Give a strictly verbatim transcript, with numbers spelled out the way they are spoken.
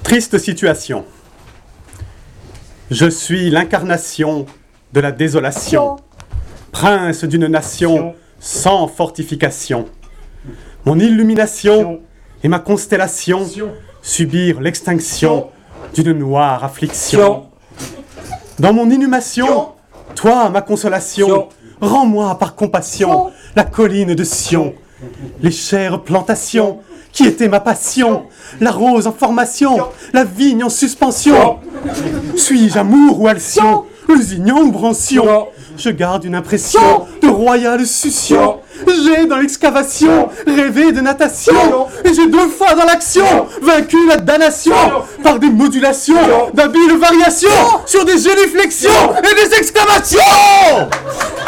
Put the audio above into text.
Triste situation. Je suis l'incarnation de la désolation, prince d'une nation sans fortification. Mon illumination et ma constellation subirent l'extinction d'une noire affliction. Dans mon inhumation, toi, ma consolation, rends-moi par compassion la colline de Sion, les chères plantations qui étaient ma passion, la rose en formation, la vigne en suspension. Suis-je amour ou alcyon, lusignan ou brancion? Je garde une impression de royale succion. J'ai dans l'excavation rêvé de natation, et j'ai deux fois dans l'action vaincu la damnation par des modulations, d'habiles variations sur des génuflexions et des exclamations.